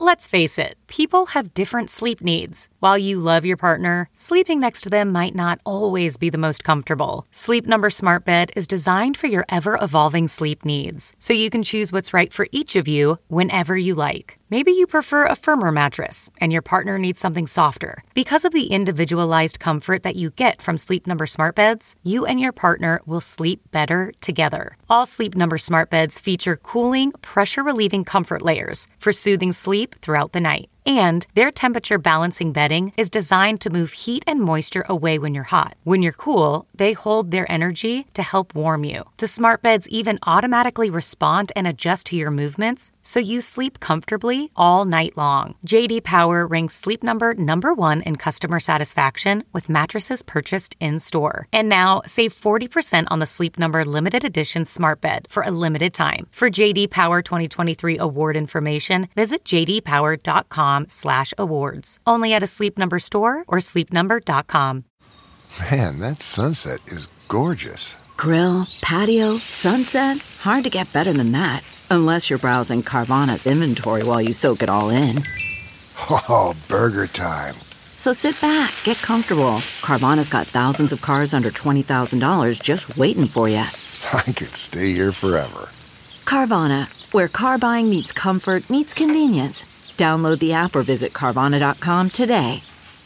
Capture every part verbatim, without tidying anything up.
Let's face it, people have different sleep needs. While you love your partner, sleeping next to them might not always be the most comfortable. Sleep Number Smart Bed is designed for your ever-evolving sleep needs, so you can choose what's right for each of you whenever you like. Maybe you prefer a firmer mattress and your partner needs something softer. Because of the individualized comfort that you get from Sleep Number Smart Beds, you and your partner will sleep better together. All Sleep Number Smart Beds feature cooling, pressure-relieving comfort layers for soothing sleep throughout the night. And their temperature balancing bedding is designed to move heat and moisture away when you're hot. When you're cool, they hold their energy to help warm you. The smart beds even automatically respond and adjust to your movements, so you sleep comfortably all night long. J D Power ranks Sleep Number number one in customer satisfaction with mattresses purchased in-store. And now, save forty percent on the Sleep Number limited edition smart bed for a limited time. For J D Power twenty twenty-three award information, visit j d power dot com slash awards. Only at a Sleep Number store or sleep number dot com. Man, that sunset is gorgeous. Grill, patio, sunset. Hard to get better than that. Unless you're browsing Carvana's inventory while you soak it all in. Oh, burger time. So sit back, get comfortable. Carvana's got thousands of cars under twenty thousand dollars just waiting for you. I could stay here forever. Carvana, where car buying meets comfort meets convenience. Download the app or visit Carvana dot com today.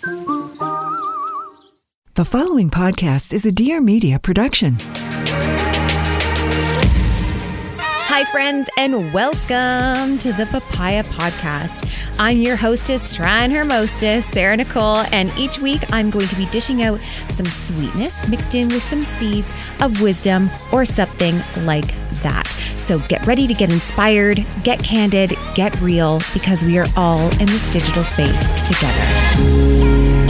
The following podcast is a Dear Media production. Hi, friends, and welcome to the Papaya Podcast. I'm your hostess, trying her mostest, Sarah Nicole, and each week I'm going to be dishing out some sweetness mixed in with some seeds of wisdom or something like that. So get ready to get inspired, get candid, get real, because we are all in this digital space together.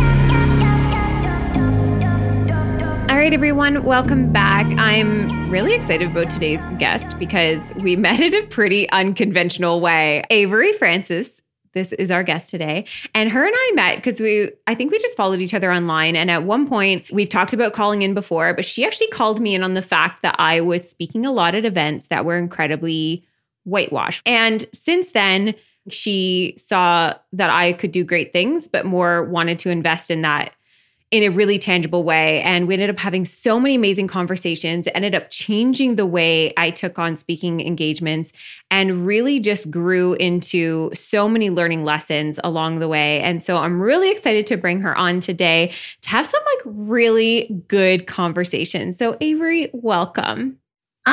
All right, everyone, welcome back. I'm really excited about today's guest because we met in a pretty unconventional way. Avery Francis, this is our guest today. And her and I met because we, I think we just followed each other online. And at one point, we've talked about calling in before, but she actually called me in on the fact that I was speaking a lot at events that were incredibly whitewashed. And since then, she saw that I could do great things, but more wanted to invest in that in a really tangible way. And we ended up having so many amazing conversations, ended up changing the way I took on speaking engagements, and really just grew into so many learning lessons along the way. And so I'm really excited to bring her on today to have some like really good conversations. So Avery, welcome.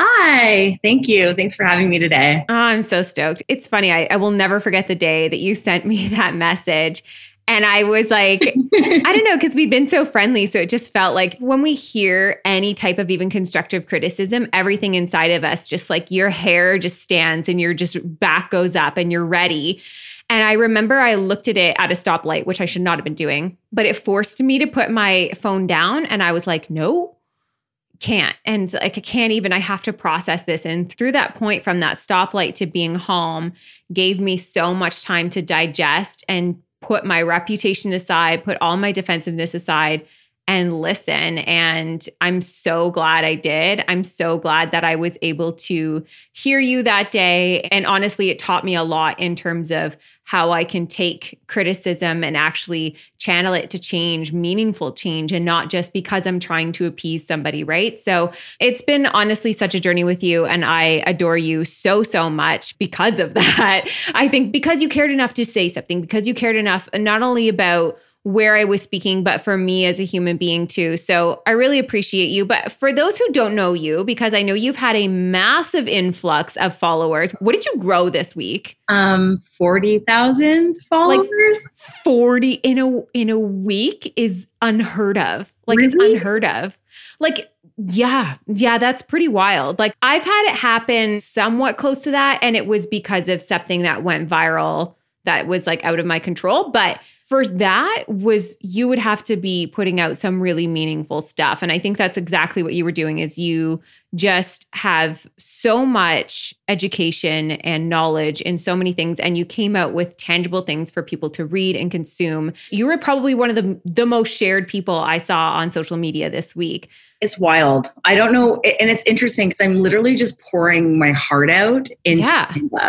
Hi, thank you. Thanks for having me today. Oh, I'm so stoked. It's funny. I, I will never forget the day that you sent me that message. And I was like, I don't know, because we'd been so friendly. So it just felt like when we hear any type of even constructive criticism, everything inside of us, just like your hair just stands and your just back goes up and you're ready. And I remember I looked at it at a stoplight, which I should not have been doing, but it forced me to put my phone down. And I was like, no, can't. And like, I can't even, I have to process this. And through that point from that stoplight to being home gave me so much time to digest and put my reputation aside, put all my defensiveness aside and listen. And I'm so glad I did. I'm so glad that I was able to hear you that day. And honestly, it taught me a lot in terms of how I can take criticism and actually channel it to change, meaningful change, and not just because I'm trying to appease somebody, right? So it's been honestly such a journey with you, and I adore you so, so much because of that. I think because you cared enough to say something, because you cared enough not only about where I was speaking, but for me as a human being too. So I really appreciate you. But for those who don't know you, because I know you've had a massive influx of followers, what did you grow this week? Um, forty thousand followers. Like forty in a in a week is unheard of. Like Really? It's unheard of. Like, yeah, yeah, that's pretty wild. Like I've had it happen somewhat close to that, and it was because of something that went viral that was like out of my control. But for that was, you would have to be putting out some really meaningful stuff. And I think that's exactly what you were doing, is you just have so much education and knowledge in so many things. And you came out with tangible things for people to read and consume. You were probably one of the, the most shared people I saw on social media this week. It's wild. I don't know. And it's interesting because I'm literally just pouring my heart out into Yeah. Canva.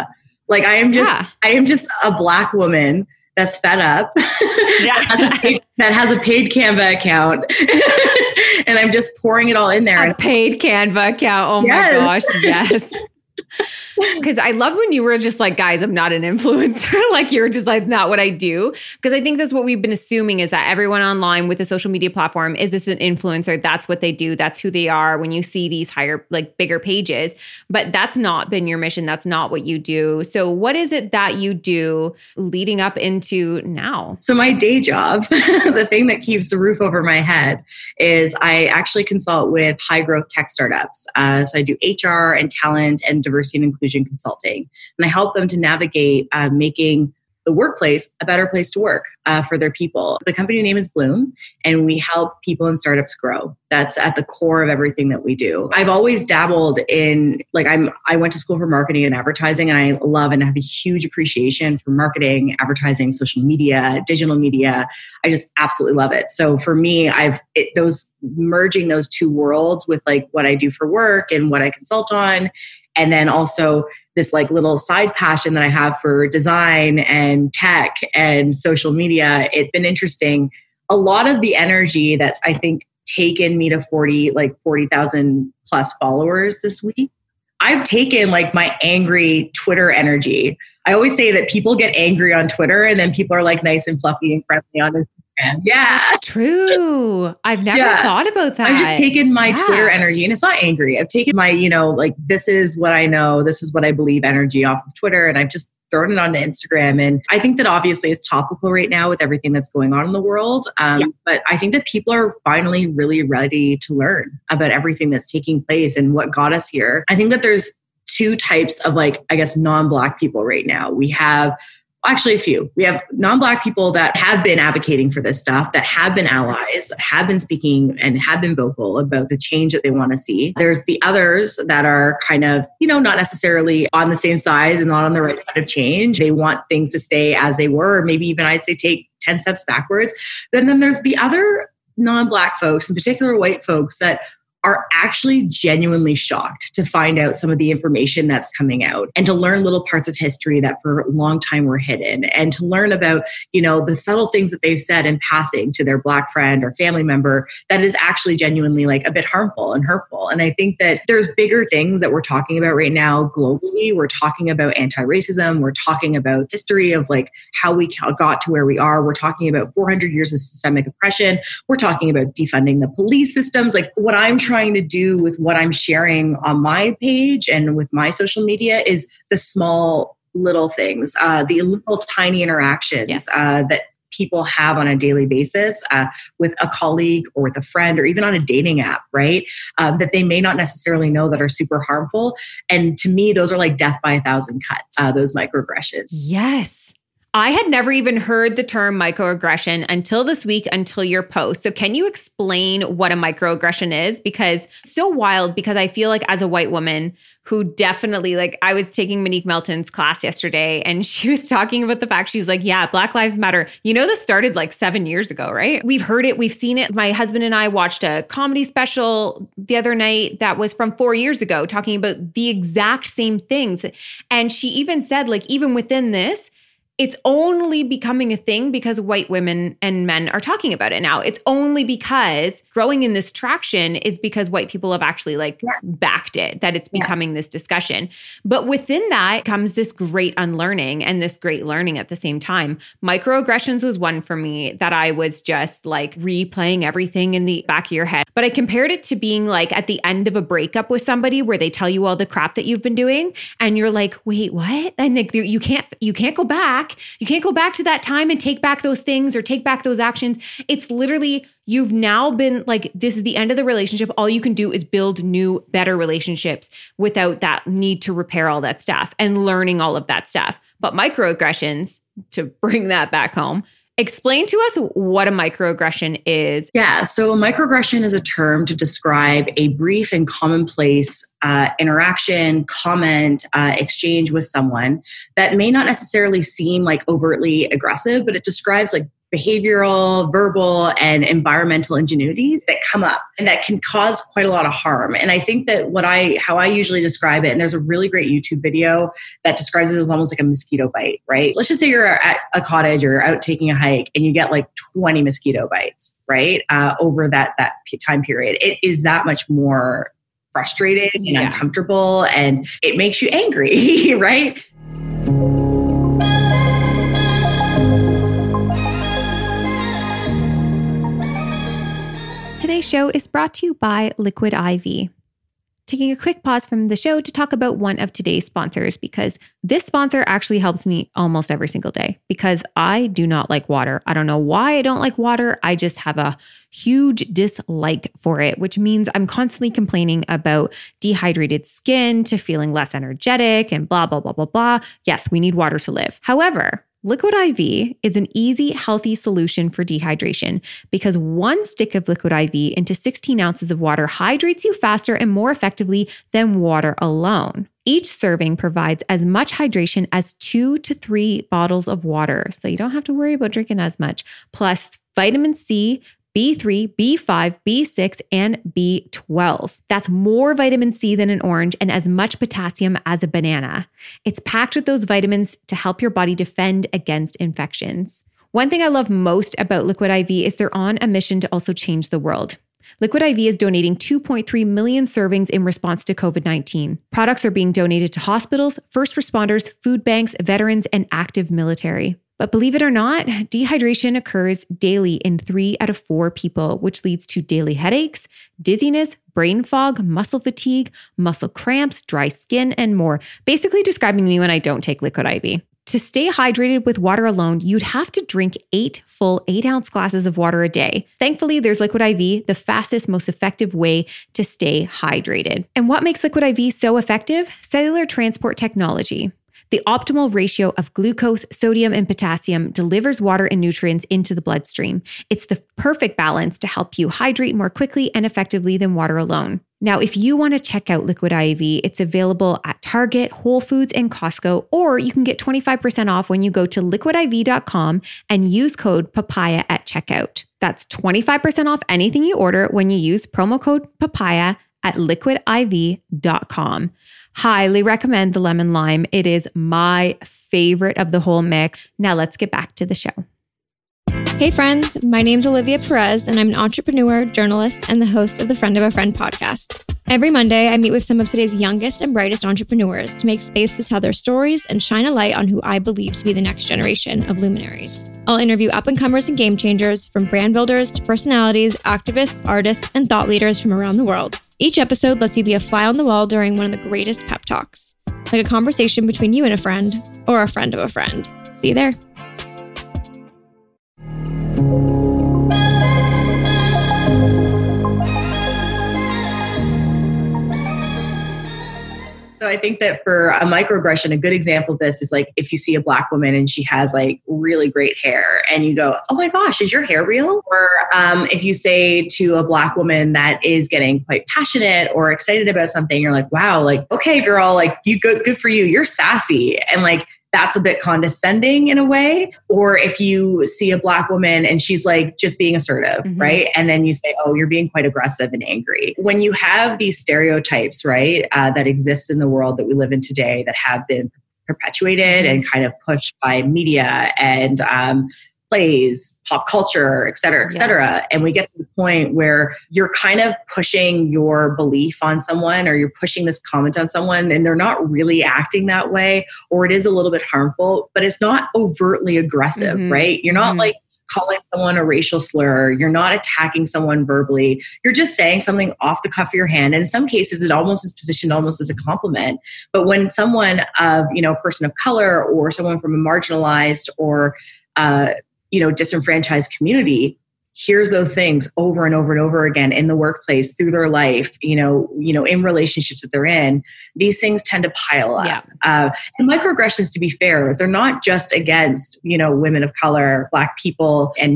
Like I am just, Yeah. I am just a Black woman that's fed up, Yeah. that, has a paid, that has a paid Canva account. And I'm just pouring it all in there. A paid Canva account. Oh Yes. my gosh. Yes. Because I love when you were just like, guys, I'm not an influencer. Like you're just like, not what I do. Because I think that's what we've been assuming is that everyone online with a social media platform is this an influencer. That's what they do. That's who they are when you see these higher, like bigger pages. But that's not been your mission. That's not what you do. So what is it that you do leading up into now? So my day job, the thing that keeps the roof over my head, is I actually consult with high growth tech startups. Uh, so I do H R and talent and diversity and inclusion consulting. And I help them to navigate uh, making the workplace a better place to work uh, for their people. The company name is Bloom, and we help people and startups grow. That's at the core of everything that we do. I've always dabbled in, like I'm, I went to school for marketing and advertising, and I love and have a huge appreciation for marketing, advertising, social media, digital media. I just absolutely love it. So for me, I've it, those merging those two worlds with like what I do for work and what I consult on, and then also this like little side passion that I have for design and tech and social media. It's been interesting. A lot of the energy that's, I think, taken me to forty, like forty thousand plus followers this week. I've taken like my angry Twitter energy. I always say that people get angry on Twitter and then people are like nice and fluffy and friendly on Instagram. Yeah. That's true. I've never Yeah. thought about that. I've just taken my Yeah. Twitter energy, and it's not angry. I've taken my, you know, like this is what I know, this is what I believe energy off of Twitter, and I've just thrown it onto Instagram. And I think that obviously it's topical right now with everything that's going on in the world. Um, yeah. But I think that people are finally really ready to learn about everything that's taking place and what got us here. I think that there's two types of like, I guess, non-Black people right now. We have Actually, a few. We have non-Black people that have been advocating for this stuff, that have been allies, have been speaking and have been vocal about the change that they want to see. There's the others that are kind of, you know, not necessarily on the same side and not on the right side of change. They want things to stay as they were, or maybe even I'd say take ten steps backwards. Then, then there's the other non-Black folks, in particular white folks, that are actually genuinely shocked to find out some of the information that's coming out and to learn little parts of history that for a long time were hidden, and to learn about, you know, the subtle things that they've said in passing to their Black friend or family member that is actually genuinely like a bit harmful and hurtful. And I think that there's bigger things that we're talking about right now globally. We're talking about anti-racism. We're talking about history of like how we got to where we are. We're talking about four hundred years of systemic oppression. We're talking about defunding the police systems. Like what I'm trying to do with what I'm sharing on my page and with my social media is the small little things, uh, the little tiny interactions Yes. uh, that people have on a daily basis uh, with a colleague or with a friend or even on a dating app, right? Um, that they may not necessarily know that are super harmful. And to me, those are like death by a thousand cuts, uh, those microaggressions. Yes. I had never even heard the term microaggression until this week, until your post. So can you explain what a microaggression is? Because it's so wild, because I feel like as a white woman who definitely, like, I was taking Monique Melton's class yesterday and she was talking about the fact, she's like, yeah, Black Lives Matter. You know, this started like seven years ago, right? We've heard it. We've seen it. My husband and I watched a comedy special the other night that was from four years ago talking about the exact same things. And she even said, like, even within this, it's only becoming a thing because white women and men are talking about it now. It's only because growing in this traction is because white people have actually like yeah. backed it, that it's becoming yeah. this discussion. But within that comes this great unlearning and this great learning at the same time. Microaggressions was one for me that I was just like replaying everything in the back of your head. But I compared it to being like at the end of a breakup with somebody where they tell you all the crap that you've been doing and you're like, wait, what? And like you can't, you can't go back. You can't go back to that time and take back those things or take back those actions. It's literally, you've now been like, this is the end of the relationship. All you can do is build new, better relationships without that need to repair all that stuff and learning all of that stuff. But microaggressions, to bring that back home, explain to us what a microaggression is. Yeah, so a microaggression is a term to describe a brief and commonplace uh, interaction, comment, uh, exchange with someone that may not necessarily seem like overtly aggressive, but it describes like behavioral, verbal, and environmental ingenuities that come up and that can cause quite a lot of harm. And I think that what I, how I usually describe it, and there's a really great YouTube video that describes it as almost like a mosquito bite, right? Let's just say you're at a cottage or you're out taking a hike and you get like twenty mosquito bites, right? Uh, over that, that time period. It is that much more frustrating and yeah. uncomfortable, and it makes you angry, right? Today's show is brought to you by Liquid I V. Taking a quick pause from the show to talk about one of today's sponsors, because this sponsor actually helps me almost every single day because I do not like water. I don't know why I don't like water. I just have a huge dislike for it, which means I'm constantly complaining about dehydrated skin to feeling less energetic and blah, blah, blah, blah, blah. Yes, we need water to live. However, Liquid I V is an easy, healthy solution for dehydration because one stick of Liquid I V into sixteen ounces of water hydrates you faster and more effectively than water alone. Each serving provides as much hydration as two to three bottles of water, so you don't have to worry about drinking as much, plus vitamin C, B three, B five, B six, and B twelve. That's more vitamin C than an orange and as much potassium as a banana. It's packed with those vitamins to help your body defend against infections. One thing I love most about Liquid I V is they're on a mission to also change the world. Liquid I V is donating two point three million servings in response to covid nineteen. Products are being donated to hospitals, first responders, food banks, veterans, and active military. But believe it or not, dehydration occurs daily in three out of four people, which leads to daily headaches, dizziness, brain fog, muscle fatigue, muscle cramps, dry skin, and more. Basically describing me when I don't take Liquid I V. To stay hydrated with water alone, you'd have to drink eight full eight ounce glasses of water a day. Thankfully, there's Liquid I V, the fastest, most effective way to stay hydrated. And what makes Liquid I V so effective? Cellular transport technology. The optimal ratio of glucose, sodium, and potassium delivers water and nutrients into the bloodstream. It's the perfect balance to help you hydrate more quickly and effectively than water alone. Now, if you want to check out Liquid I V, it's available at Target, Whole Foods, and Costco, or you can get twenty-five percent off when you go to liquid I V dot com and use code PAPAYA at checkout. That's twenty-five percent off anything you order when you use promo code PAPAYA at liquid I V dot com. Highly recommend the lemon lime. It is my favorite of the whole mix. Now let's get back to the show. Hey friends, my name's Olivia Perez and I'm an entrepreneur, journalist, and the host of the Friend of a Friend podcast. Every Monday, I meet with some of today's youngest and brightest entrepreneurs to make space to tell their stories and shine a light on who I believe to be the next generation of luminaries. I'll interview up-and-comers and game changers, from brand builders to personalities, activists, artists, and thought leaders from around the world. Each episode lets you be a fly on the wall during one of the greatest pep talks, like a conversation between you and a friend, or a friend of a friend. See you there. So I think that for a microaggression, a good example of this is like if you see a Black woman and she has like really great hair and you go, oh my gosh, is your hair real? Or um, if you say to a Black woman that is getting quite passionate or excited about something, you're like, wow, like, okay, girl, like you good, good for you. You're sassy. And like, that's a bit condescending in a way. Or if you see a Black woman and she's like just being assertive, mm-hmm. right? And then you say, oh, you're being quite aggressive and angry. When you have these stereotypes, right, uh, that exist in the world that we live in today that have been perpetuated mm-hmm. and kind of pushed by media and um, plays, pop culture, et cetera, et cetera. Yes. And we get to the point where you're kind of pushing your belief on someone or you're pushing this comment on someone and they're not really acting that way, or it is a little bit harmful, but it's not overtly aggressive, mm-hmm. right? You're not mm-hmm. like calling someone a racial slur. You're not attacking someone verbally. You're just saying something off the cuff of your hand. And in some cases, it almost is positioned almost as a compliment. But when someone of, you know, a person of color or someone from a marginalized or, uh, you know, disenfranchised community hears those things over and over and over again in the workplace, through their life, you know, you know, in relationships that they're in, these things tend to pile up. Yeah. Uh, and microaggressions, to be fair, they're not just against, you know, women of color, Black people, and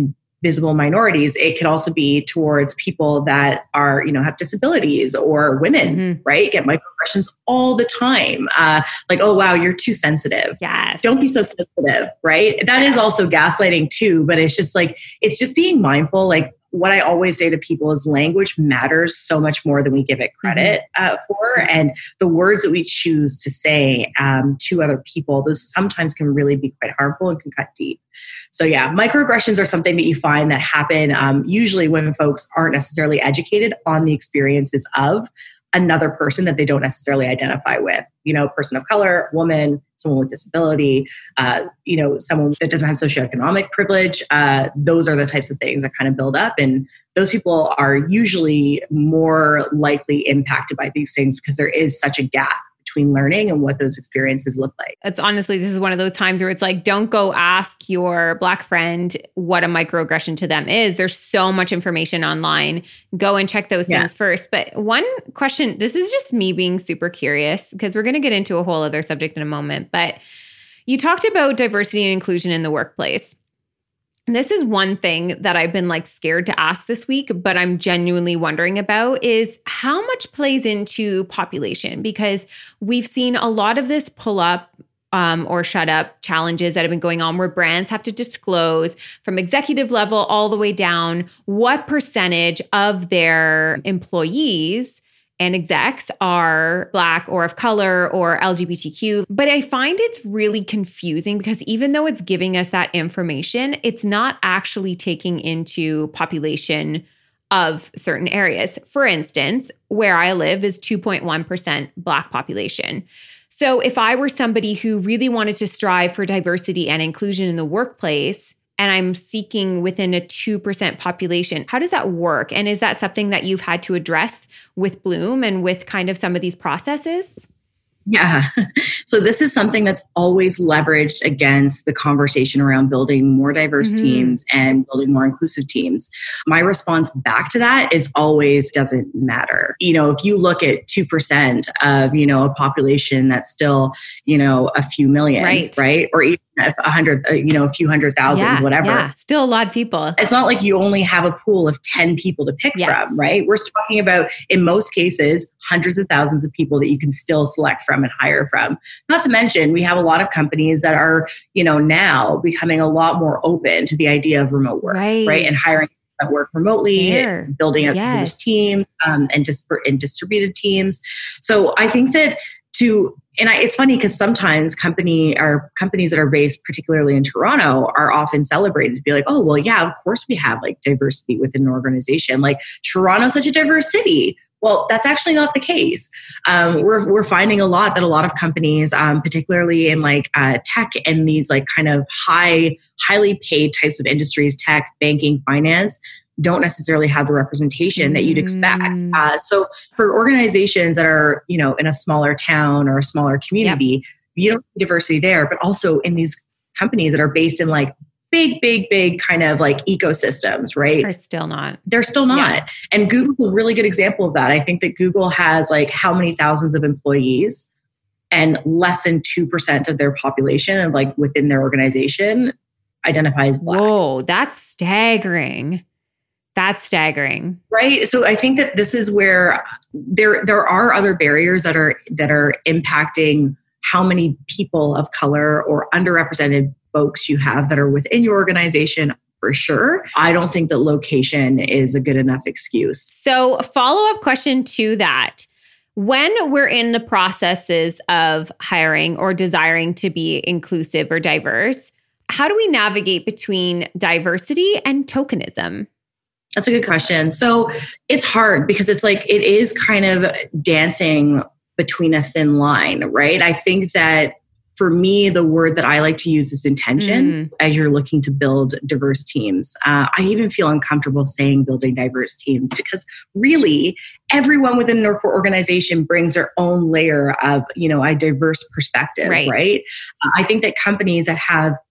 visible minorities. It could also be towards people that are, you know, have disabilities or women, mm-hmm. right? Get microaggressions all the time. Uh, like, oh, wow, you're too sensitive. Yes. Don't be so sensitive, right? That yeah. is also gaslighting too, but it's just like, it's just being mindful. Like what I always say to people is language matters so much more than we give it credit mm-hmm. uh, for. And the words that we choose to say um, to other people, those sometimes can really be quite harmful and can cut deep. So yeah, microaggressions are something that you find that happen um, usually when folks aren't necessarily educated on the experiences of another person that they don't necessarily identify with. You know, person of color, woman, someone with disability, uh, you know, someone that doesn't have socioeconomic privilege. Uh, those are the types of things that kind of build up. And those people are usually more likely impacted by these things because there is such a gap between learning and what those experiences look like. It's honestly, this is one of those times where it's like, don't go ask your Black friend what a microaggression to them is. There's so much information online. Go and check those yeah. things first. But one question, this is just me being super curious because we're going to get into a whole other subject in a moment. But you talked about diversity and inclusion in the workplace. And this is one thing that I've been like scared to ask this week, but I'm genuinely wondering about is how much plays into population, because we've seen a lot of this pull up um, or shut up challenges that have been going on where brands have to disclose from executive level all the way down what percentage of their employees and execs are Black or of color or L G B T Q. But I find it's really confusing because even though it's giving us that information, it's not actually taking into population of certain areas. For instance, where I live is two point one percent Black population. So if I were somebody who really wanted to strive for diversity and inclusion in the workplace, and I'm seeking within a two percent population, how does that work? And is that something that you've had to address with Bloom and with kind of some of these processes? Yeah. So this is something that's always leveraged against the conversation around building more diverse mm-hmm. teams and building more inclusive teams. My response back to that is always doesn't matter. You know, if you look at two percent of, you know, a population that's still, you know, a few million, right? right? Or even a hundred, you know, a few hundred thousands, yeah, whatever. Yeah. Still a lot of people. It's not like you only have a pool of ten people to pick yes. from, right? We're talking about, in most cases, hundreds of thousands of people that you can still select from and hire from. Not to mention, we have a lot of companies that are, you know, now becoming a lot more open to the idea of remote work, right? right? And hiring that work remotely, Fair. building up yes. diverse teams um, and just and distributed teams. So I think that to And I, it's funny because sometimes company or companies that are based particularly in Toronto are often celebrated to be like, oh, well, yeah, of course we have like diversity within an organization. Like Toronto's such a diverse city. Well, that's actually not the case. Um, we're we're finding a lot that a lot of companies, um, particularly in like uh, tech and these like kind of high, highly paid types of industries, tech, banking, finance, don't necessarily have the representation that you'd expect. Mm. Uh, so for organizations that are, you know, in a smaller town or a smaller community, yep. you don't see diversity there, but also in these companies that are based in like big, big, big kind of like ecosystems, right? They're still not. They're still not. Yeah. And Google's a really good example of that. I think that Google has like how many thousands of employees and less than two percent of their population and like within their organization identifies Black. Whoa, that's staggering. That's staggering. Right. So I think that this is where there there are other barriers that are that are impacting how many people of color or underrepresented folks you have that are within your organization, for sure. I don't think that location is a good enough excuse. So a follow-up question to that. When we're in the processes of hiring or desiring to be inclusive or diverse, how do we navigate between diversity and tokenism? That's a good question. So it's hard because it's like, it is kind of dancing between a thin line, right? I think that for me, the word that I like to use is intention mm. as you're looking to build diverse teams. Uh, I even feel uncomfortable saying building diverse teams because really everyone within an organization brings their own layer of, you know, a diverse perspective, right? right? Uh, I think that companies that have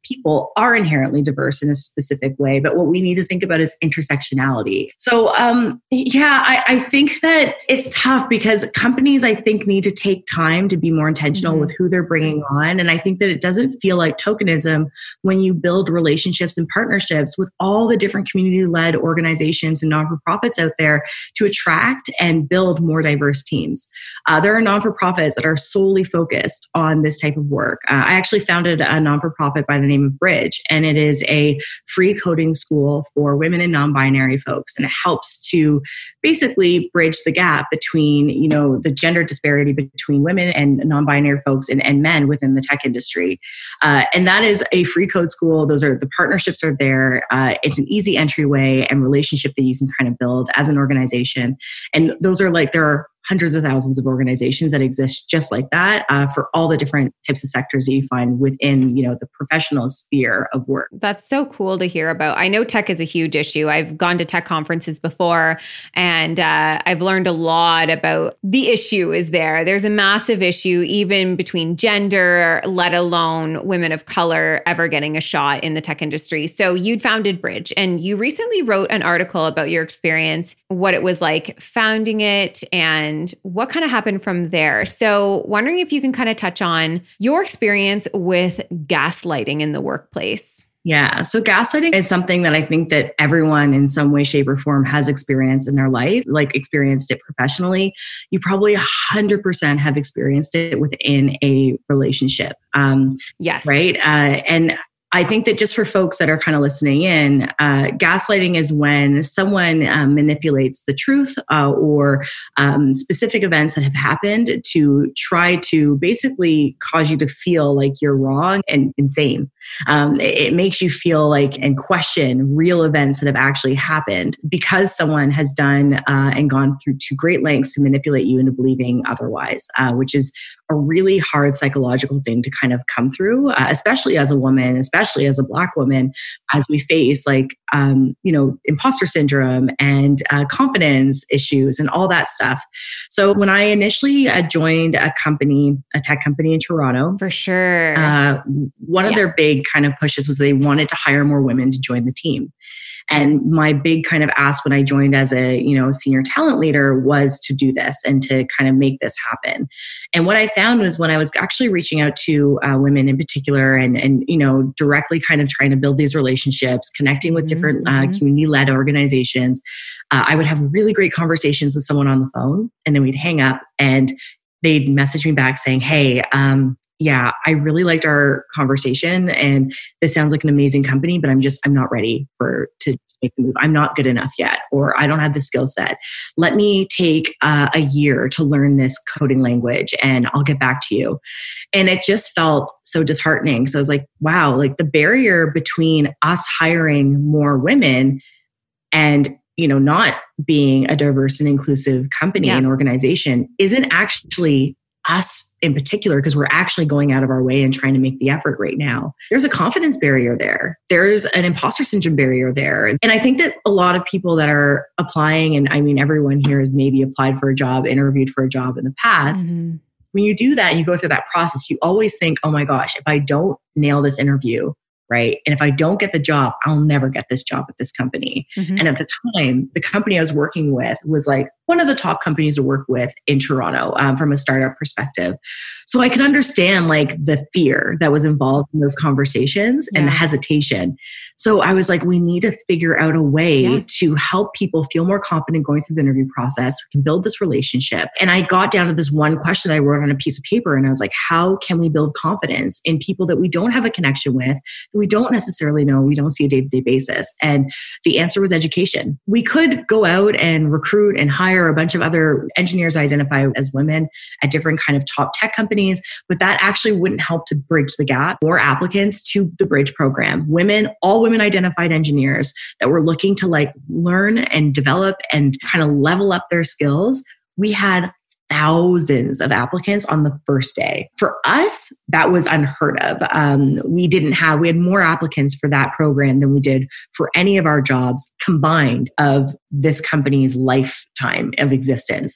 people are inherently diverse in a specific way, but what we need to think about is intersectionality. So um, yeah, I, I think that it's tough because companies, I think, need to take time to be more intentional mm-hmm. with who they're bringing on. And I think that it doesn't feel like tokenism when you build relationships and partnerships with all the different community-led organizations and non-for-profits out there to attract and build more diverse teams. Uh, there are non-for-profits that are solely focused on this type of work. Uh, I actually founded a non-for-profit by the name of Bridge, and it is a free coding school for women and non-binary folks. And it helps to basically bridge the gap between, you know, the gender disparity between women and non-binary folks and, and men within the tech industry. Uh, and that is a free code school. Those are the partnerships are there. Uh, it's an easy entryway and relationship that you can kind of build as an organization. And those are like, there are hundreds of thousands of organizations that exist just like that uh, for all the different types of sectors that you find within, you know, the professional sphere of work. That's so cool to hear about. I know tech is a huge issue. I've gone to tech conferences before, and uh, I've learned a lot about the issue is there. There's a massive issue even between gender, let alone women of color ever getting a shot in the tech industry. So you'd founded Bridge, and you recently wrote an article about your experience, what it was like founding it, and And what kind of happened from there. So wondering if you can kind of touch on your experience with gaslighting in the workplace. Yeah. So gaslighting is something that I think that everyone in some way, shape, or form has experienced in their life, like experienced it professionally. You probably one hundred percent have experienced it within a relationship. Um, yes. Right. Uh, and I think that just for folks that are kind of listening in, uh, gaslighting is when someone um, manipulates the truth uh, or um, specific events that have happened to try to basically cause you to feel like you're wrong and insane. Um, it, it makes you feel like and question real events that have actually happened because someone has done uh, and gone through to great lengths to manipulate you into believing otherwise, uh, which is a really hard psychological thing to kind of come through, uh, especially as a woman, especially as a Black woman, as we face like, um, you know, imposter syndrome and uh, confidence issues and all that stuff. So when I initially uh, joined a company, a tech company in Toronto, for sure, uh, one of yeah. their big kind of pushes was they wanted to hire more women to join the team. And my big kind of ask when I joined as a, you know, senior talent leader was to do this and to kind of make this happen. And what I found was when I was actually reaching out to uh, women in particular and, and, you know, directly kind of trying to build these relationships, connecting with different uh, community-led organizations, uh, I would have really great conversations with someone on the phone, and then we'd hang up and they'd message me back saying, hey, um, yeah, I really liked our conversation and this sounds like an amazing company, but I'm just, I'm not ready for to make the move. I'm not good enough yet, or I don't have the skill set. Let me take uh, a year to learn this coding language and I'll get back to you. And it just felt so disheartening. So I was like, wow, like the barrier between us hiring more women and, you know, not being a diverse and inclusive company yeah. and organization isn't actually us in particular, because we're actually going out of our way and trying to make the effort right now. There's a confidence barrier there. There's an imposter syndrome barrier there. And I think that a lot of people that are applying, and I mean, everyone here has maybe applied for a job, interviewed for a job in the past. Mm-hmm. When you do that, you go through that process, you always think, oh my gosh, if I don't nail this interview, right? And if I don't get the job, I'll never get this job at this company. Mm-hmm. And at the time, the company I was working with was like one of the top companies to work with in Toronto um, from a startup perspective. So I could understand like the fear that was involved in those conversations yeah. and the hesitation. So I was like, we need to figure out a way yeah. to help people feel more confident going through the interview process. We can build this relationship. And I got down to this one question that I wrote on a piece of paper. And I was like, how can we build confidence in people that we don't have a connection with, that we don't necessarily know, we don't see a day-to-day basis? And the answer was education. We could go out and recruit and hire a bunch of other engineers identify as women at different kind of top tech companies, but that actually wouldn't help to bridge the gap. More applicants to the Bridge program, women, all women identified engineers that were looking to like learn and develop and kind of level up their skills. We had thousands of applicants on the first day. For us, that was unheard of. Um, we didn't have, we had more applicants for that program than we did for any of our jobs combined of this company's lifetime of existence.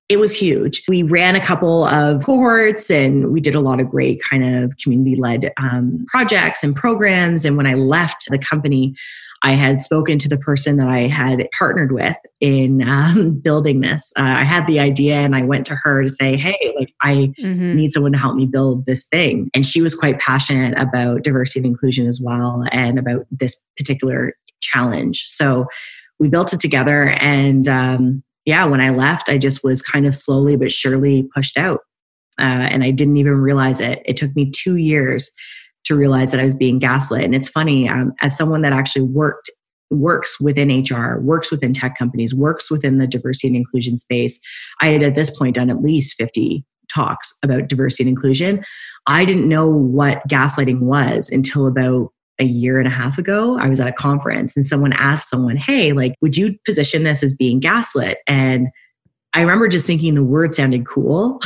it was huge. We ran a couple of cohorts and we did a lot of great kind of community-led um, projects and programs. And when I left the company, I had spoken to the person that I had partnered with in um, building this. Uh, I had the idea and I went to her to say, hey, like I mm-hmm. need someone to help me build this thing. And she was quite passionate about diversity and inclusion as well and about this particular challenge. So we built it together. And um, yeah, when I left, I just was kind of slowly but surely pushed out. Uh, and I didn't even realize it. It took me two years to realize that I was being gaslit. And it's funny, um, as someone that actually worked, works within H R, works within tech companies, works within the diversity and inclusion space, I had at this point done at least fifty talks about diversity and inclusion. I didn't know what gaslighting was until about a year and a half ago. I was at a conference and someone asked someone, hey, like, would you position this as being gaslit? And I remember just thinking the word sounded cool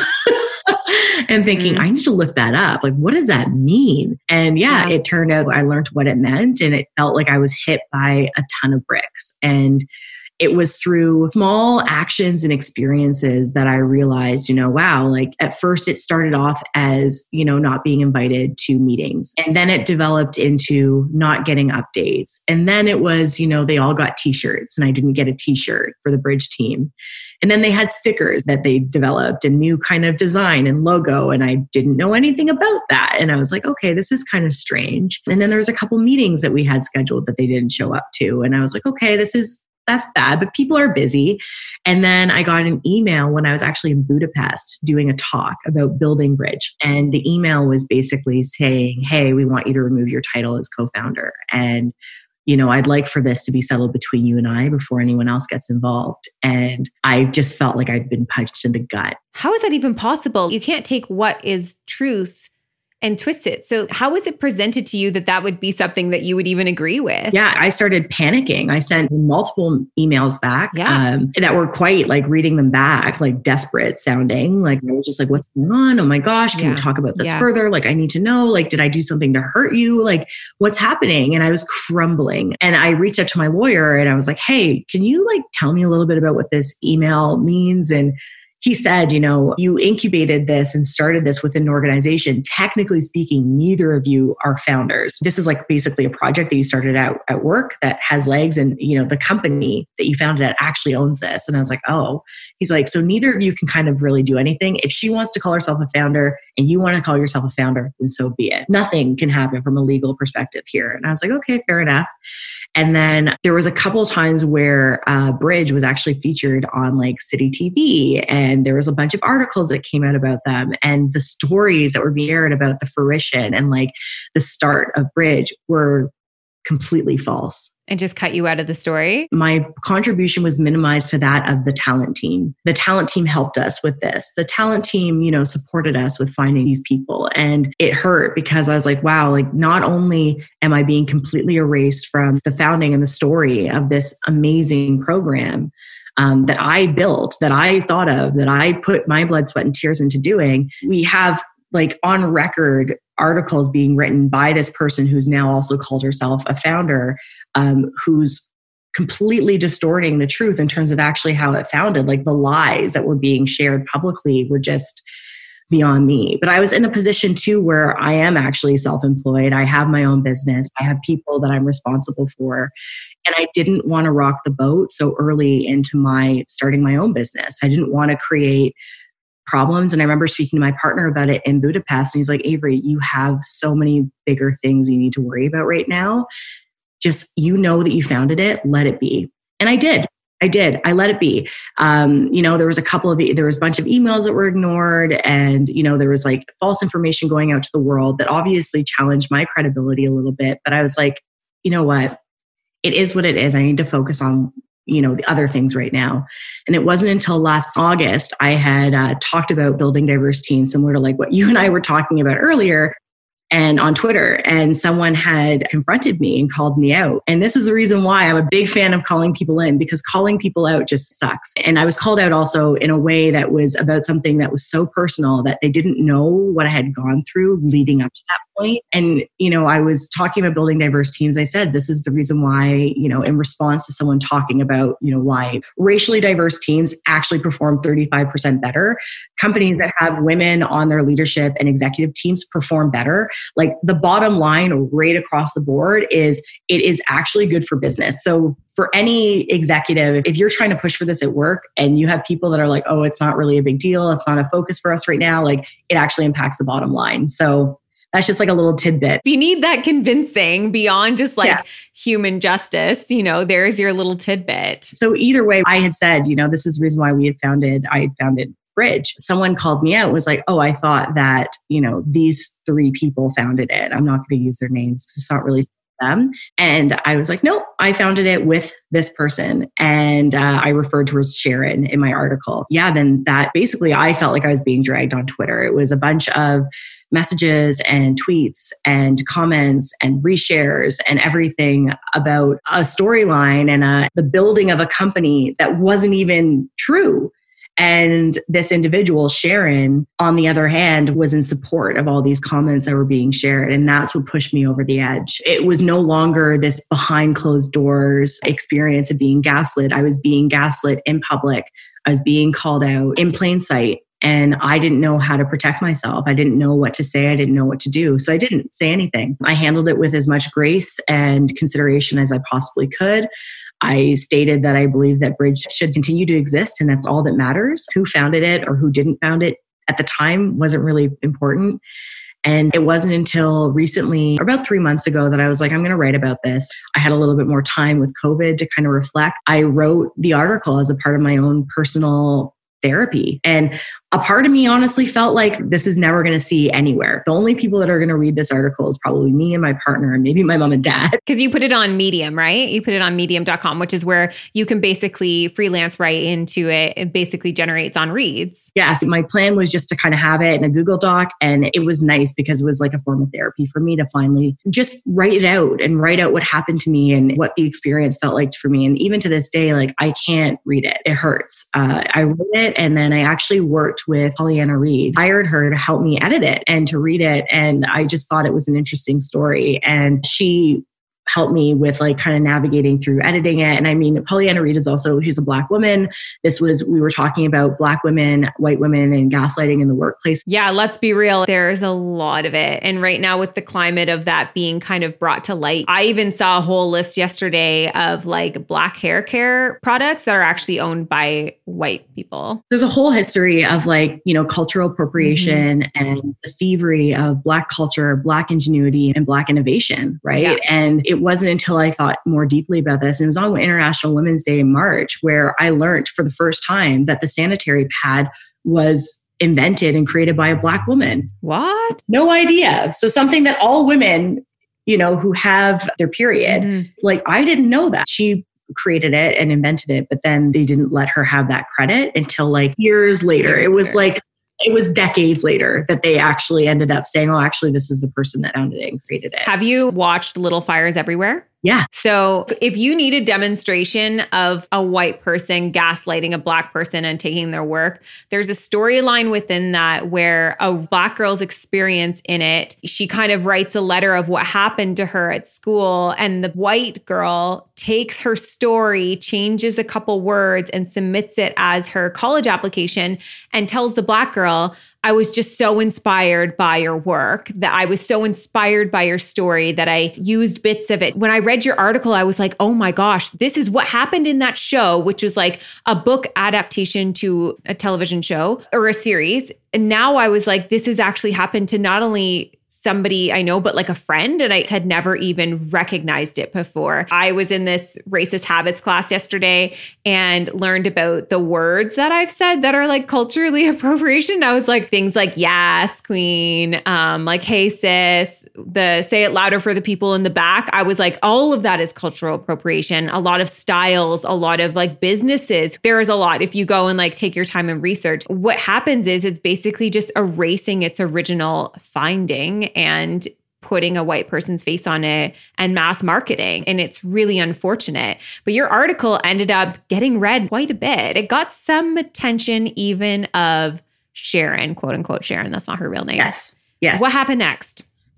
and thinking, mm. I need to look that up. Like, what does that mean? And yeah, yeah, it turned out I learned what it meant and it felt like I was hit by a ton of bricks. And it was through small actions and experiences that I realized, you know, wow, like at first it started off as, you know, not being invited to meetings. And then it developed into not getting updates. And then it was, you know, they all got t-shirts and I didn't get a t-shirt for the Bridge team. And then they had stickers that they developed a new kind of design and logo. And I didn't know anything about that. And I was like, okay, this is kind of strange. And then there was a couple meetings that we had scheduled that they didn't show up to. And I was like, okay, this is that's bad, but people are busy. And then I got an email when I was actually in Budapest doing a talk about building Bridge. And the email was basically saying, hey, we want you to remove your title as co-founder. And, you know, I'd like for this to be settled between you and I before anyone else gets involved. And I just felt like I'd been punched in the gut. How is that even possible? You can't take what is truth and twist it. So how was it presented to you that that would be something that you would even agree with? Yeah, I started panicking. I sent multiple emails back yeah. um, that were quite like reading them back, like desperate sounding. Like I was just like, what's going on? Oh my gosh, can yeah. we talk about this yeah. further? Like I need to know, like, did I do something to hurt you? Like what's happening? And I was crumbling. And I reached out to my lawyer and I was like, hey, can you like tell me a little bit about what this email means? And he said, you know, you incubated this and started this within an organization. Technically speaking, neither of you are founders. This is like basically a project that you started out at work that has legs and, you know, the company that you founded at actually owns this. And I was like, oh, he's like, so neither of you can kind of really do anything. If she wants to call herself a founder and you want to call yourself a founder, then so be it. Nothing can happen from a legal perspective here. And I was like, okay, fair enough. And then there was a couple of times where uh, Bridge was actually featured on like City T V, and there was a bunch of articles that came out about them, and the stories that were being shared about the fruition and like the start of Bridge were completely false. And just cut you out of the story? My contribution was minimized to that of the talent team. The talent team helped us with this. The talent team, you know, supported us with finding these people. And it hurt because I was like, wow, like not only am I being completely erased from the founding and the story of this amazing program um, that I built, that I thought of, that I put my blood, sweat, and tears into doing, we have like on record articles being written by this person who's now also called herself a founder, um, who's completely distorting the truth in terms of actually how it founded. Like the lies that were being shared publicly were just beyond me. But I was in a position too where I am actually self-employed. I have my own business. I have people that I'm responsible for. And I didn't want to rock the boat so early into my starting my own business. I didn't want to create problems. And I remember speaking to my partner about it in Budapest. And he's like, Avery, you have so many bigger things you need to worry about right now. Just, you know that you founded it, let it be. And I did. I did. I let it be. Um, you know, there was a couple of, there was a bunch of emails that were ignored. And, you know, there was like false information going out to the world that obviously challenged my credibility a little bit. But I was like, you know what? It is what it is. I need to focus on, you know, the other things right now. And it wasn't until last August, I had uh, talked about building diverse teams, similar to like what you and I were talking about earlier, and on Twitter, and someone had confronted me and called me out. And this is the reason why I'm a big fan of calling people in, because calling people out just sucks. And I was called out also in a way that was about something that was so personal that they didn't know what I had gone through leading up to that point. And, you know, I was talking about building diverse teams. I said, this is the reason why, you know, in response to someone talking about, you know, why racially diverse teams actually perform thirty-five percent better. Companies that have women on their leadership and executive teams perform better. Like the bottom line right across the board is it is actually good for business. So for any executive, if you're trying to push for this at work and you have people that are like, oh, it's not really a big deal, it's not a focus for us right now, like it actually impacts the bottom line. So that's just like a little tidbit. If you need that convincing beyond just like yeah. human justice, you know, there's your little tidbit. So either way, I had said, you know, this is the reason why we had founded, I had founded Bridge. Someone called me out, was like, oh, I thought that, you know, these three people founded it. I'm not going to use their names because it's not really them. And I was like, nope, I founded it with this person. And uh, I referred to her as Sharon in my article. Yeah, then that basically I felt like I was being dragged on Twitter. It was a bunch of messages and tweets and comments and reshares and everything about a storyline and a, the building of a company that wasn't even true. And this individual, Sharon, on the other hand, was in support of all these comments that were being shared. And that's what pushed me over the edge. It was no longer this behind closed doors experience of being gaslit. I was being gaslit in public. I was being called out in plain sight. And I didn't know how to protect myself. I didn't know what to say. I didn't know what to do. So I didn't say anything. I handled it with as much grace and consideration as I possibly could. I stated that I believe that Bridge should continue to exist, and that's all that matters. Who founded it or who didn't found it at the time wasn't really important. And it wasn't until recently, about three months ago, that I was like, I'm going to write about this. I had a little bit more time with COVID to kind of reflect. I wrote the article as a part of my own personal therapy. And a part of me honestly felt like this is never going to see anywhere. The only people that are going to read this article is probably me and my partner and maybe my mom and dad. Because you put it on Medium, right? You put it on medium dot com, which is where you can basically freelance right into it. It basically generates on reads. Yeah. So my plan was just to kind of have it in a Google Doc. And it was nice because it was like a form of therapy for me to finally just write it out and write out what happened to me and what the experience felt like for me. And even to this day, like I can't read it. It hurts. Uh, I wrote it and then I actually worked with Pollyanna Reed, hired her to help me edit it and to read it. And I just thought it was an interesting story. And she helped me with like kind of navigating through editing it. And I mean, Pollyanna Reed is also, she's a Black woman. This was, we were talking about Black women, white women, and gaslighting in the workplace. Yeah, let's be real. There's a lot of it. And right now with the climate of that being kind of brought to light, I even saw a whole list yesterday of like Black hair care products that are actually owned by white people. There's a whole history of like, you know, cultural appropriation mm-hmm. and the thievery of Black culture, Black ingenuity, and Black innovation, right? Yeah. And it wasn't until I thought more deeply about this, and it was on International Women's Day in March, where I learned for the first time that the sanitary pad was invented and created by a Black woman. What? No idea. So something that all women, you know, who have their period, mm-hmm. like I didn't know that. She created it and invented it, but then they didn't let her have that credit until like years later. Years it was later. like It was decades later that they actually ended up saying, oh, actually, this is the person that founded it and created it. Have you watched Little Fires Everywhere? Yeah. So if you need a demonstration of a white person gaslighting a Black person and taking their work, there's a storyline within that where a Black girl's experience in it, she kind of writes a letter of what happened to her at school. And the white girl takes her story, changes a couple words, and submits it as her college application and tells the Black girl, I was just so inspired by your work, that I was so inspired by your story that I used bits of it. When I read your article, I was like, oh my gosh, this is what happened in that show, which was like a book adaptation to a television show or a series. And now I was like, this has actually happened to not only somebody I know, but like a friend. And I had never even recognized it before. I was in this racist habits class yesterday and learned about the words that I've said that are like culturally appropriation. I was like things like, yes, queen, um, like, hey, sis, the say it louder for the people in the back. I was like, all of that is cultural appropriation. A lot of styles, a lot of like businesses. There is a lot. If you go and like take your time and research, what happens is it's basically just erasing its original finding and putting a white person's face on it and mass marketing. And it's really unfortunate. But your article ended up getting read quite a bit. It got some attention even of Sharon, quote unquote Sharon. That's not her real name. Yes. Yes. What happened next?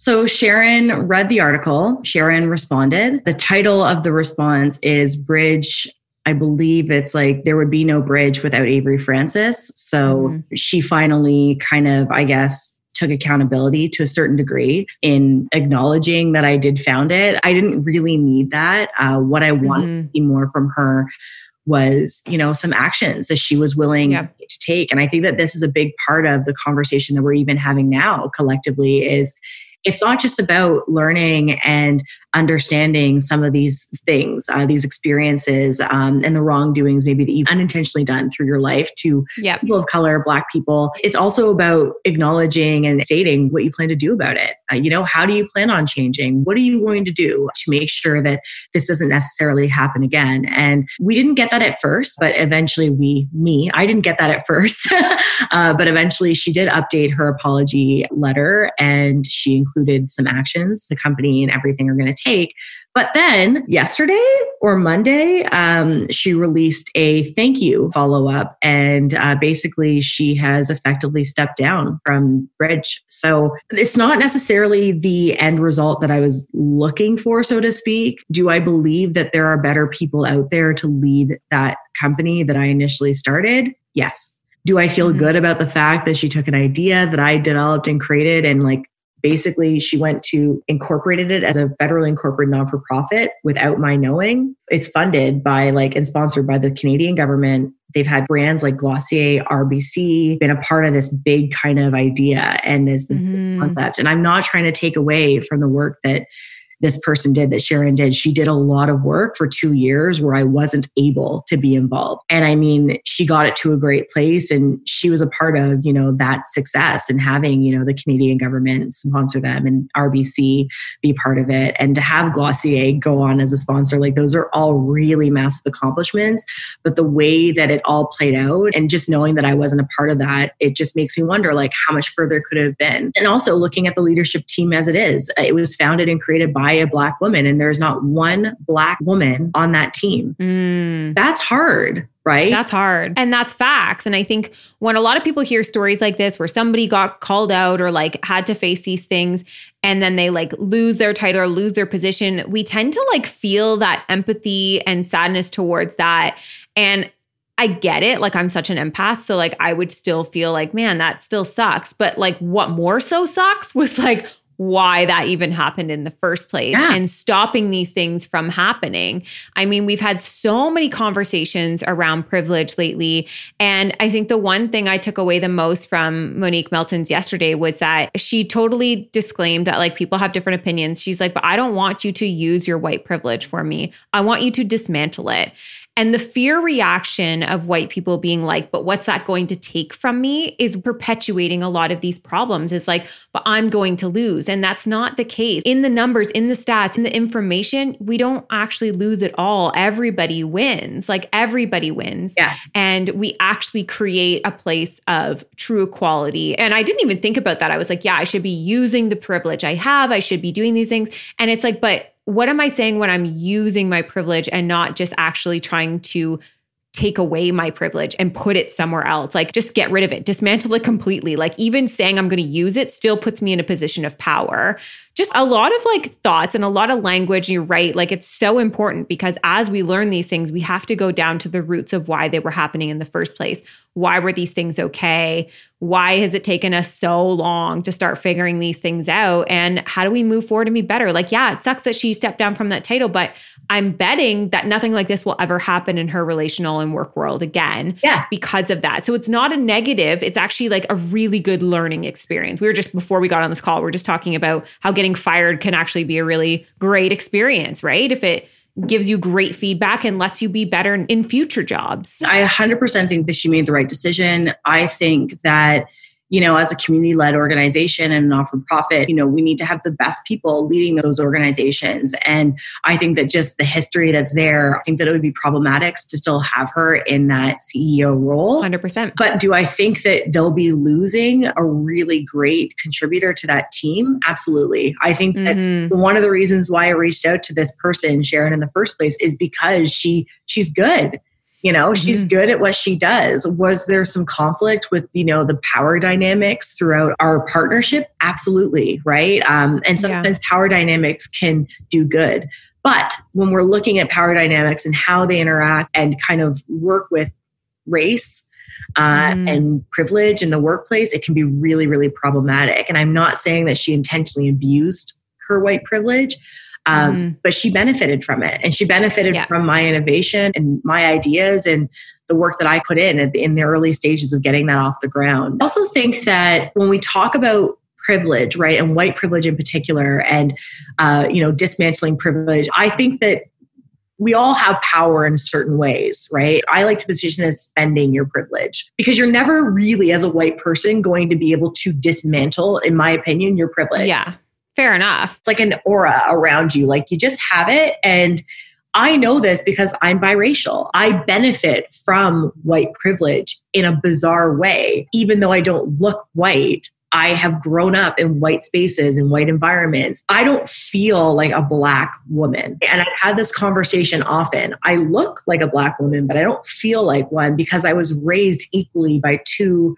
So Sharon read the article. Sharon responded. The title of the response is Bridge. I believe it's like there would be no bridge without Avery Francis. So mm-hmm. she finally kind of, I guess, took accountability to a certain degree in acknowledging that I did found it. I didn't really need that. Uh, what I wanted mm-hmm. to see more from her was, you know, some actions that she was willing yeah. to take. And I think that this is a big part of the conversation that we're even having now collectively is it's not just about learning and understanding some of these things, uh, these experiences um, and the wrongdoings maybe that you've unintentionally done through your life to yep. people of color, Black people. It's also about acknowledging and stating what you plan to do about it. Uh, you know, how do you plan on changing? What are you going to do to make sure that this doesn't necessarily happen again? And we didn't get that at first, but eventually we, me, I didn't get that at first. uh, but eventually she did update her apology letter and she included some actions the company and everything are going to take. But then yesterday or Monday, um, she released a thank you follow-up. And uh, basically she has effectively stepped down from Bridge. So it's not necessarily the end result that I was looking for, so to speak. Do I believe that there are better people out there to lead that company that I initially started? Yes. Do I feel mm-hmm. good about the fact that she took an idea that I developed and created and like basically, she went to incorporated it as a federally incorporated non-for-profit without my knowing. It's funded by like and sponsored by the Canadian government. They've had brands like Glossier, R B C, been a part of this big kind of idea and this mm-hmm. concept. And I'm not trying to take away from the work that this person did, that Sharon did. She did a lot of work for two years where I wasn't able to be involved. And I mean, she got it to a great place and she was a part of, you know, that success and having, you know, the Canadian government sponsor them and R B C be part of it. And to have Glossier go on as a sponsor, like those are all really massive accomplishments. But the way that it all played out and just knowing that I wasn't a part of that, it just makes me wonder like how much further could it have been. And also looking at the leadership team as it is, it was founded and created by a Black woman and there's not one Black woman on that team. Mm. That's hard, right? That's hard. And that's facts. And I think when a lot of people hear stories like this, where somebody got called out or like had to face these things and then they like lose their title or lose their position, we tend to like feel that empathy and sadness towards that. And I get it. Like I'm such an empath. So like I would still feel like, man, that still sucks. But like what more so sucks was like, why that even happened in the first place yeah. and stopping these things from happening. I mean, we've had so many conversations around privilege lately. And I think the one thing I took away the most from Monique Melton's yesterday was that she totally disclaimed that like people have different opinions. She's like, but I don't want you to use your white privilege for me. I want you to dismantle it. And the fear reaction of white people being like, but what's that going to take from me is perpetuating a lot of these problems. It's like, but I'm going to lose. And that's not the case. In the numbers, in the stats, in the information, we don't actually lose at all. Everybody wins. Like everybody wins. Yeah. And we actually create a place of true equality. And I didn't even think about that. I was like, yeah, I should be using the privilege I have. I should be doing these things. And it's like, but what am I saying when I'm using my privilege and not just actually trying to take away my privilege and put it somewhere else? Like just get rid of it, dismantle it completely. Like even saying I'm going to use it still puts me in a position of power. Just a lot of like thoughts and a lot of language. And you're right. Like it's so important because as we learn these things, we have to go down to the roots of why they were happening in the first place. Why were these things okay? Why has it taken us so long to start figuring these things out? And how do we move forward and be better? Like, yeah, it sucks that she stepped down from that title, but I'm betting that nothing like this will ever happen in her relational and work world again yeah. because of that. So it's not a negative. It's actually like a really good learning experience. We were just, before we got on this call, we we're just talking about how getting fired can actually be a really great experience, right? If it gives you great feedback and lets you be better in future jobs. I one hundred percent think that she made the right decision. I think that, you know, as a community-led organization and a not-for-profit, you know, we need to have the best people leading those organizations. And I think that just the history that's there, I think that it would be problematic to still have her in that C E O role. one hundred percent. But do I think that they'll be losing a really great contributor to that team? Absolutely. I think that mm-hmm. one of the reasons why I reached out to this person, Sharon, in the first place is because she she's good. You know, Mm-hmm. she's good at what she does. Was there some conflict with, you know, the power dynamics throughout our partnership? Absolutely. Right. Um, and sometimes yeah. power dynamics can do good. But when we're looking at power dynamics and how they interact and kind of work with race uh, mm. and privilege in the workplace, it can be really, really problematic. And I'm not saying that she intentionally abused her white privilege. Um, mm. But she benefited from it, and she benefited yeah. from my innovation and my ideas and the work that I put in in the early stages of getting that off the ground. I also think that when we talk about privilege, right, and white privilege in particular, and uh, you know, dismantling privilege, I think that we all have power in certain ways, right? I like to position it as spending your privilege, because you're never really, as a white person, going to be able to dismantle, in my opinion, your privilege. Yeah. Fair enough. It's like an aura around you. Like you just have it. And I know this because I'm biracial. I benefit from white privilege in a bizarre way. Even though I don't look white, I have grown up in white spaces and white environments. I don't feel like a Black woman. And I've had this conversation often. I look like a Black woman, but I don't feel like one because I was raised equally by two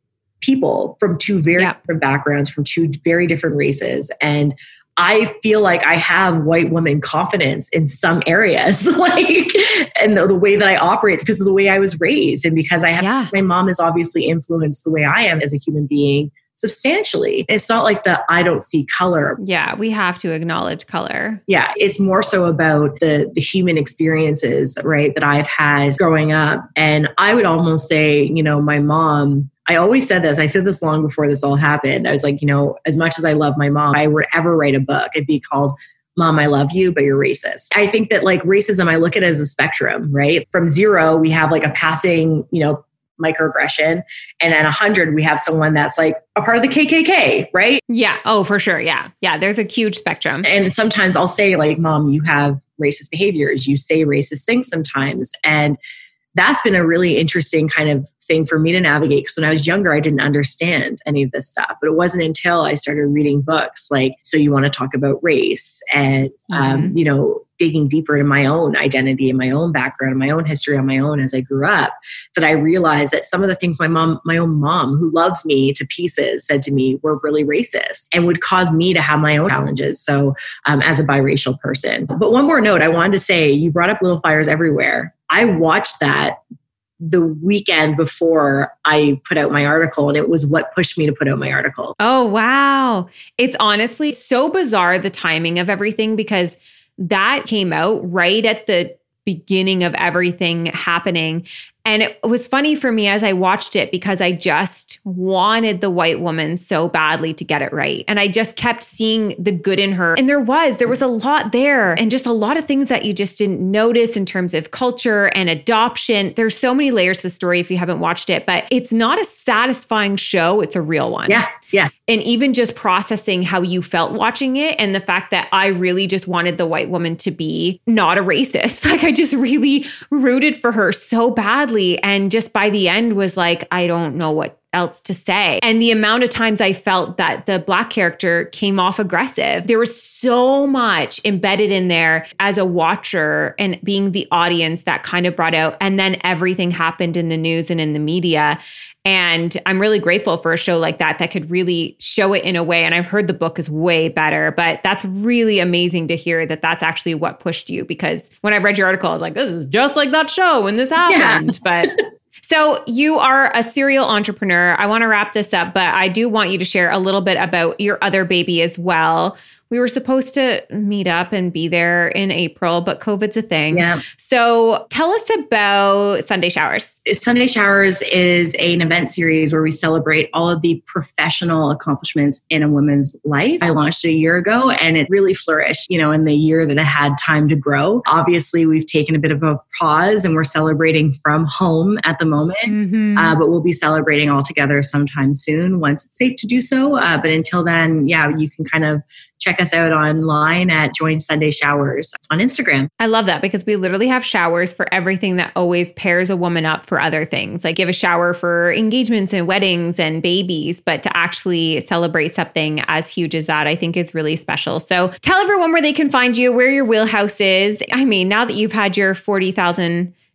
people from two very yeah. different backgrounds, from two very different races. And I feel like I have white woman confidence in some areas, like, and the, the way that I operate because of the way I was raised. And because I have, yeah. my mom has obviously influenced the way I am as a human being substantially. It's not like the I don't see color. Yeah, we have to acknowledge color. Yeah, it's more so about the the human experiences, right, that I've had growing up. And I would almost say, you know, my mom, I always said this, I said this long before this all happened. I was like, you know, as much as I love my mom, if I were ever write a book, it'd be called Mom, I Love You, but You're Racist. I think that like racism, I look at it as a spectrum, right? From zero, we have like a passing, you know, microaggression. And at one hundred, we have someone that's like a part of the K K K, right? Yeah. Oh, for sure. Yeah. Yeah. There's a huge spectrum. And sometimes I'll say like, Mom, you have racist behaviors. You say racist things sometimes. And that's been a really interesting kind of thing for me to navigate. Because when I was younger, I didn't understand any of this stuff. But it wasn't until I started reading books like, So You Want to Talk About Race, and, mm-hmm. um, you know, digging deeper into my own identity and my own background and my own history on my own as I grew up, that I realized that some of the things my mom, my own mom, who loves me to pieces, said to me were really racist and would cause me to have my own challenges. So um, as a biracial person. But one more note, I wanted to say, you brought up Little Fires Everywhere. I watched that the weekend before I put out my article, and it was what pushed me to put out my article. Oh, wow. It's honestly so bizarre, the timing of everything, because that came out right at the beginning of everything happening. And it was funny for me as I watched it because I just wanted the white woman so badly to get it right. And I just kept seeing the good in her. And there was, there was a lot there, and just a lot of things that you just didn't notice in terms of culture and adoption. There's so many layers to the story if you haven't watched it, but it's not a satisfying show. It's a real one. Yeah. Yeah. And even just processing how you felt watching it, and the fact that I really just wanted the white woman to be not a racist. Like I just really rooted for her so badly. And just by the end was like, I don't know what else to say. And the amount of times I felt that the Black character came off aggressive, there was so much embedded in there as a watcher and being the audience that kind of brought out. And then everything happened in the news and in the media. And I'm really grateful for a show like that that could really show it in a way. And I've heard the book is way better, but that's really amazing to hear that that's actually what pushed you. Because when I read your article, I was like, this is just like that show when this happened. Yeah. But so you are a serial entrepreneur. I want to wrap this up, but I do want you to share a little bit about your other baby as well. We were supposed to meet up and be there in April, but COVID's a thing. Yeah. So tell us about Sunday Showers. Sunday Showers is an event series where we celebrate all of the professional accomplishments in a woman's life. I launched it a year ago, and it really flourished, you know, in the year that it had time to grow. Obviously, we've taken a bit of a pause and we're celebrating from home at the moment, mm-hmm. uh, but we'll be celebrating all together sometime soon once it's safe to do so. Uh, but until then, yeah, you can kind of check us out online at Join Sunday Showers on Instagram. I love that, because we literally have showers for everything that always pairs a woman up for other things. Like give a shower for engagements and weddings and babies, but to actually celebrate something as huge as that, I think is really special. So tell everyone where they can find you, where your wheelhouse is. I mean, now that you've had your forty thousand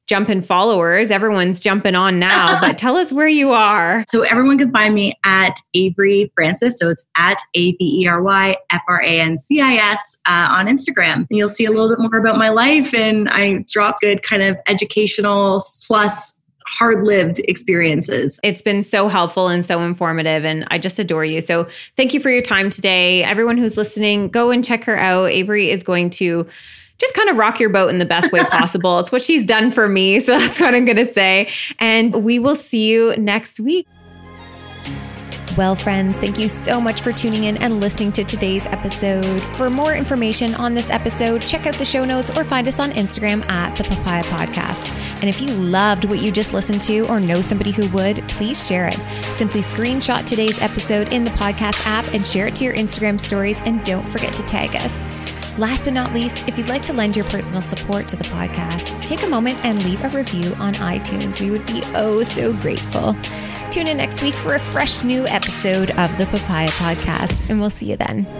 jump in followers. Everyone's jumping on now, but tell us where you are. So everyone can find me at Avery Francis. So it's at A V E R Y F R A N C I S uh, on Instagram. And you'll see a little bit more about my life. And I drop good kind of educational plus hard-lived experiences. It's been so helpful and so informative, and I just adore you. So thank you for your time today. Everyone who's listening, go and check her out. Avery is going to just kind of rock your boat in the best way possible. It's what she's done for me. So that's what I'm going to say. And we will see you next week. Well, friends, thank you so much for tuning in and listening to today's episode. For more information on this episode, check out the show notes or find us on Instagram at The Papaya Podcast. And if you loved what you just listened to or know somebody who would, please share it. Simply screenshot today's episode in the podcast app and share it to your Instagram stories, and don't forget to tag us. Last but not least, if you'd like to lend your personal support to the podcast, take a moment and leave a review on iTunes. We would be oh so grateful. Tune in next week for a fresh new episode of the Papaya Podcast, and we'll see you then.